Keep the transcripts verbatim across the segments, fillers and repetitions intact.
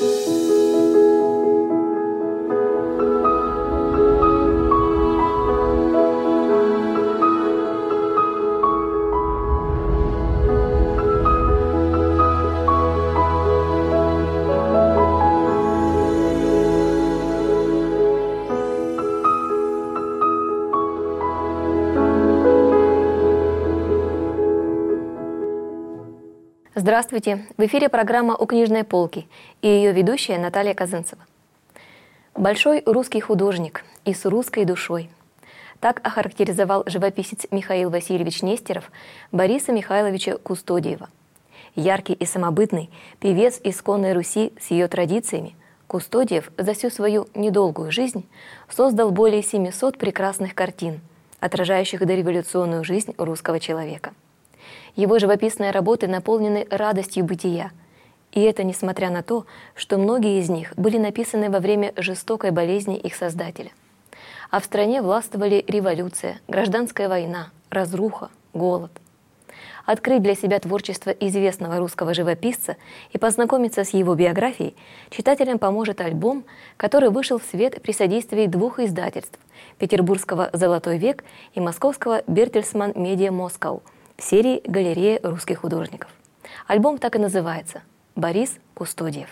Здравствуйте! В эфире программа «У книжной полки» и ее ведущая Наталья Казынцева. Большой русский художник и с русской душой. Так охарактеризовал живописец Михаил Васильевич Нестеров Бориса Михайловича Кустодиева. Яркий и самобытный певец исконной Руси с ее традициями, Кустодиев за всю свою недолгую жизнь создал более семисот прекрасных картин, отражающих дореволюционную жизнь русского человека. Его живописные работы наполнены радостью бытия, и это несмотря на то, что многие из них были написаны во время жестокой болезни их создателя. А в стране властвовали революция, гражданская война, разруха, голод. Открыть для себя творчество известного русского живописца и познакомиться с его биографией читателям поможет альбом, который вышел в свет при содействии двух издательств – петербургского «Золотой век» и московского «Бертельсман Медиа Москау» в серии «Галерея русских художников». Альбом так и называется «Борис Кустодиев».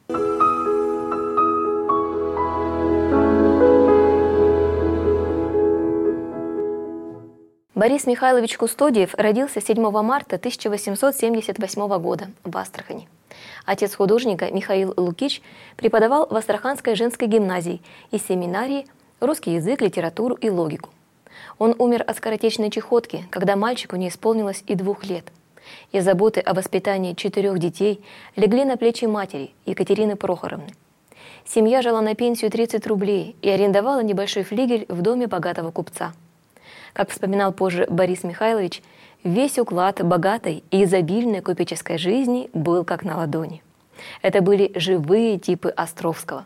Борис Михайлович Кустодиев родился седьмого марта тысяча восемьсот семьдесят восьмого года в Астрахани. Отец художника Михаил Лукич преподавал в Астраханской женской гимназии и семинарии русский язык, литературу и логику. Он умер от скоротечной чехотки, когда мальчику не исполнилось и двух лет. И заботы о воспитании четырех детей легли на плечи матери Екатерины Прохоровны. Семья жила на пенсию тридцать рублей и арендовала небольшой флигель в доме богатого купца. Как вспоминал позже Борис Михайлович, весь уклад богатой и изобильной купеческой жизни был как на ладони. Это были живые типы Островского.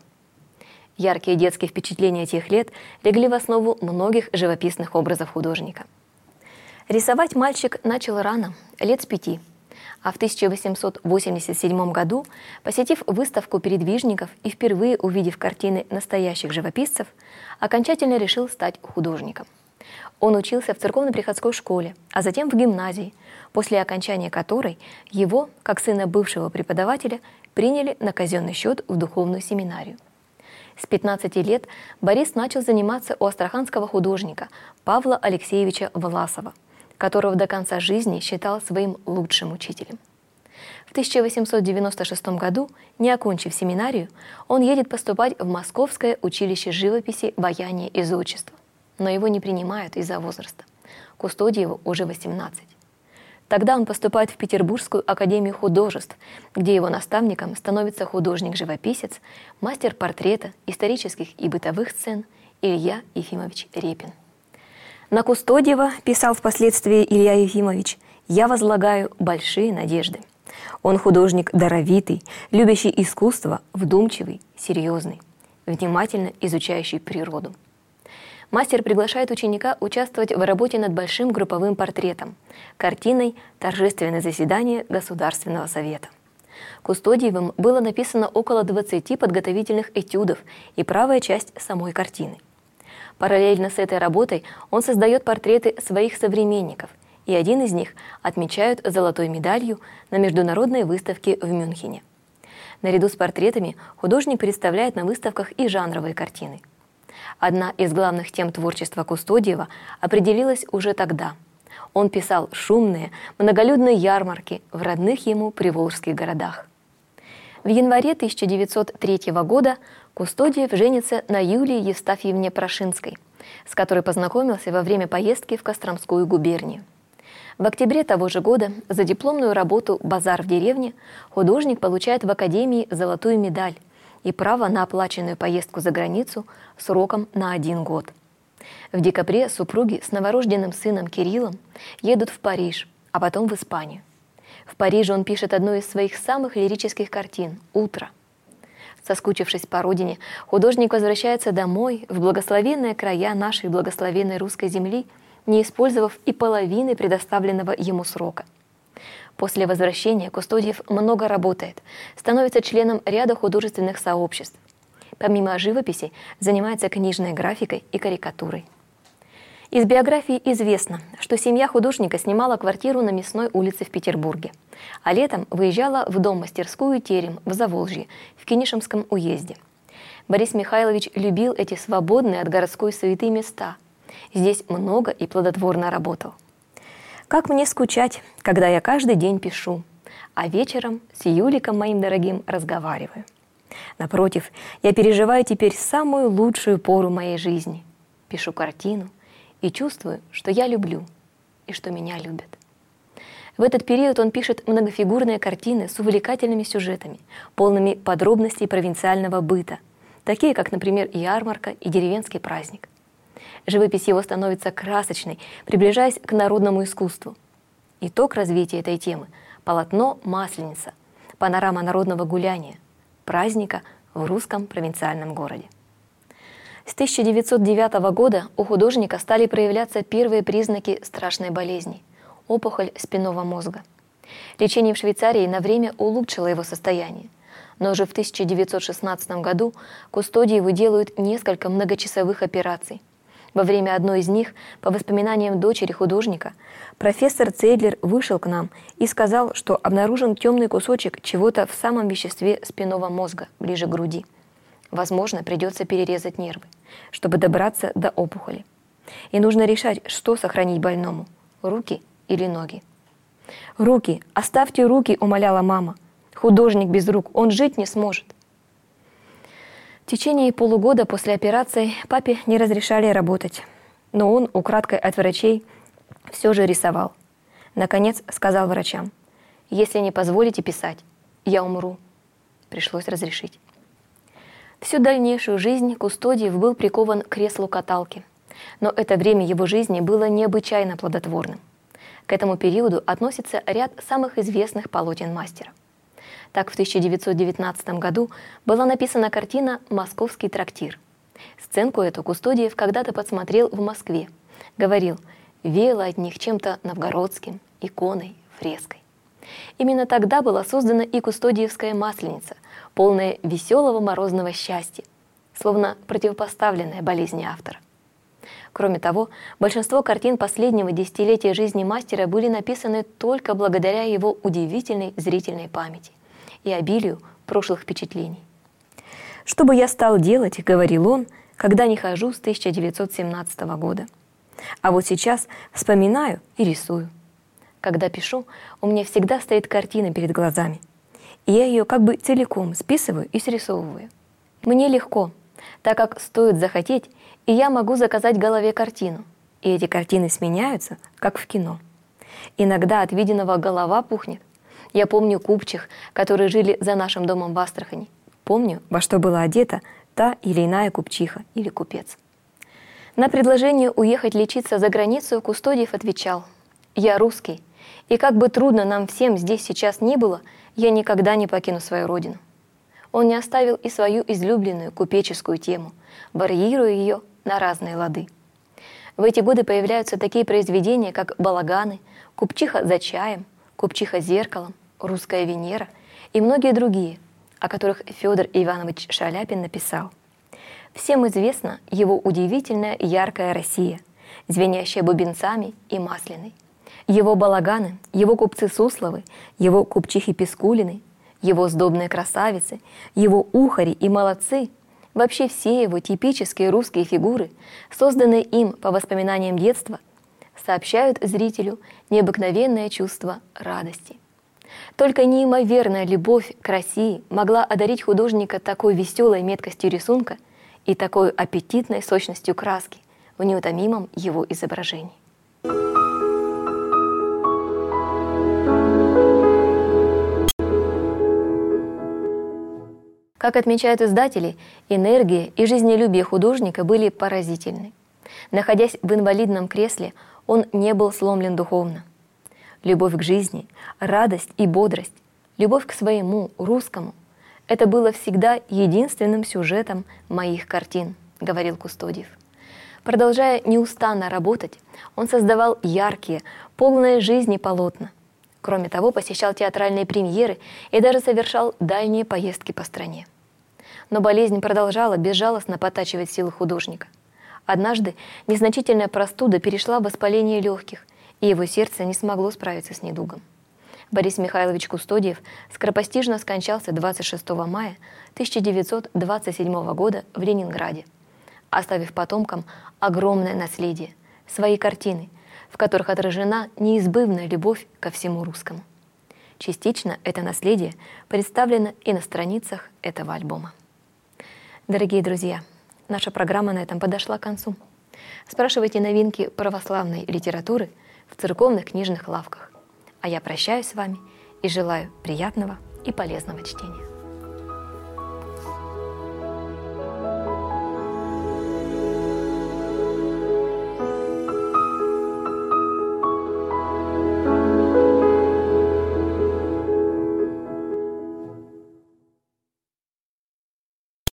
Яркие детские впечатления тех лет легли в основу многих живописных образов художника. Рисовать мальчик начал рано, лет с пяти, а в тысяча восемьсот восемьдесят седьмом году, посетив выставку передвижников и впервые увидев картины настоящих живописцев, окончательно решил стать художником. Он учился в церковно-приходской школе, а затем в гимназии, после окончания которой его, как сына бывшего преподавателя, приняли на казенный счет в духовную семинарию. С пятнадцати лет Борис начал заниматься у астраханского художника Павла Алексеевича Власова, которого до конца жизни считал своим лучшим учителем. В тысяча восемьсот девяносто шестом году, не окончив семинарию, он едет поступать в Московское училище живописи, ваяния и зодчества, но его не принимают из-за возраста. Кустодиеву уже восемнадцать. Тогда он поступает в Петербургскую академию художеств, где его наставником становится художник-живописец, мастер портрета, исторических и бытовых сцен Илья Ефимович Репин. «На Кустодиева, — писал впоследствии Илья Ефимович, — я возлагаю большие надежды. Он художник даровитый, любящий искусство, вдумчивый, серьезный, внимательно изучающий природу. Мастер приглашает ученика участвовать в работе над большим групповым портретом, картиной «Торжественное заседание Государственного совета». Кустодиевым было написано около двадцати подготовительных этюдов и правая часть самой картины. Параллельно с этой работой он создает портреты своих современников, и один из них отмечают золотой медалью на международной выставке в Мюнхене. Наряду с портретами художник представляет на выставках и жанровые картины. Одна из главных тем творчества Кустодиева определилась уже тогда. Он писал шумные, многолюдные ярмарки в родных ему приволжских городах. В январе тысяча девятьсот третьего года Кустодиев женится на Юлии Евстафьевне Прошинской, с которой познакомился во время поездки в Костромскую губернию. В октябре того же года за дипломную работу «Базар в деревне» художник получает в Академии золотую медаль и право на оплаченную поездку за границу сроком на один год. В декабре супруги с новорожденным сыном Кириллом едут в Париж, а потом в Испанию. В Париже он пишет одну из своих самых лирических картин «Утро». Соскучившись по родине, художник возвращается домой, в благословенные края нашей благословенной русской земли, не использовав и половины предоставленного ему срока. После возвращения Кустодиев много работает, становится членом ряда художественных сообществ. Помимо живописи, занимается книжной графикой и карикатурой. Из биографии известно, что семья художника снимала квартиру на Мясной улице в Петербурге, а летом выезжала в дом-мастерскую «Терем» в Заволжье, в Кинешемском уезде. Борис Михайлович любил эти свободные от городской суеты места. Здесь много и плодотворно работал. «Как мне скучать, когда я каждый день пишу, а вечером с Юликом моим дорогим разговариваю. Напротив, я переживаю теперь самую лучшую пору моей жизни. Пишу картину и чувствую, что я люблю и что меня любят». В этот период он пишет многофигурные картины с увлекательными сюжетами, полными подробностей провинциального быта, такие как, например, «Ярмарка» и «Деревенский праздник». Живопись его становится красочной, приближаясь к народному искусству. Итог развития этой темы – полотно «Масленица», панорама народного гуляния, праздника в русском провинциальном городе. С тысяча девятьсот девятого года у художника стали проявляться первые признаки страшной болезни – опухоль спинного мозга. Лечение в Швейцарии на время улучшило его состояние, но уже в тысяча девятьсот шестнадцатом году Кустодиеву делают несколько многочасовых операций. Во время одной из них, по воспоминаниям дочери художника, профессор Цейдлер вышел к нам и сказал, что обнаружен темный кусочек чего-то в самом веществе спинного мозга, ближе к груди. Возможно, придется перерезать нервы, чтобы добраться до опухоли. И нужно решать, что сохранить больному – руки или ноги. «Руки! Оставьте руки!» – умоляла мама. «Художник без рук, он жить не сможет». В течение полугода после операции папе не разрешали работать, но он, украдкой от врачей, все же рисовал. Наконец сказал врачам: «Если не позволите писать, я умру». Пришлось разрешить. Всю дальнейшую жизнь Кустодиев был прикован к креслу каталки, но это время его жизни было необычайно плодотворным. К этому периоду относится ряд самых известных полотен мастера. Так, в тысяча девятьсот девятнадцатом году была написана картина «Московский трактир». Сценку эту Кустодиев когда-то подсмотрел в Москве. Говорил, веяло от них чем-то новгородским, иконой, фреской. Именно тогда была создана и Кустодиевская масленица, полная веселого морозного счастья, словно противопоставленная болезни автора. Кроме того, большинство картин последнего десятилетия жизни мастера были написаны только благодаря его удивительной зрительной памяти и обилию прошлых впечатлений. «Что бы я стал делать, — говорил он, — когда не хожу с тысяча девятьсот семнадцатого года? А вот сейчас вспоминаю и рисую. Когда пишу, у меня всегда стоит картина перед глазами, и я ее как бы целиком списываю и срисовываю. Мне легко, так как стоит захотеть, и я могу заказать голове картину, и эти картины сменяются, как в кино. Иногда от виденного голова пухнет. Я помню купчих, которые жили за нашим домом в Астрахани. Помню, во что была одета та или иная купчиха или купец». На предложение уехать лечиться за границу Кустодиев отвечал: «Я русский, и как бы трудно нам всем здесь сейчас ни было, я никогда не покину свою родину». Он не оставил и свою излюбленную купеческую тему, варьируя ее на разные лады. В эти годы появляются такие произведения, как «Балаганы», «Купчиха за чаем», «Купчиха зеркалом», «Русская Венера» и многие другие, о которых Федор Иванович Шаляпин написал. Всем известна его удивительная яркая Россия, звенящая бубенцами и масляной. Его балаганы, его купцы Сусловы, его купчихи Пискулины, его сдобные красавицы, его ухари и молодцы, вообще все его типические русские фигуры, созданные им по воспоминаниям детства, сообщают зрителю необыкновенное чувство радости. Только неимоверная любовь к России могла одарить художника такой веселой меткостью рисунка и такой аппетитной сочностью краски в неутомимом его изображении. Как отмечают издатели, энергия и жизнелюбие художника были поразительны. Находясь в инвалидном кресле, он не был сломлен духовно. Любовь к жизни, радость и бодрость, любовь к своему, русскому – это было всегда единственным сюжетом моих картин, говорил Кустодиев. Продолжая неустанно работать, он создавал яркие, полные жизни полотна. Кроме того, посещал театральные премьеры и даже совершал дальние поездки по стране. Но болезнь продолжала безжалостно потачивать силы художника. Однажды незначительная простуда перешла в воспаление легких, и его сердце не смогло справиться с недугом. Борис Михайлович Кустодиев скоропостижно скончался двадцать шестого мая тысяча девятьсот двадцать седьмого года в Ленинграде, оставив потомкам огромное наследие, свои картины, в которых отражена неизбывная любовь ко всему русскому. Частично это наследие представлено и на страницах этого альбома. Дорогие друзья, наша программа на этом подошла к концу. Спрашивайте новинки православной литературы в церковных книжных лавках. А я прощаюсь с вами и желаю приятного и полезного чтения.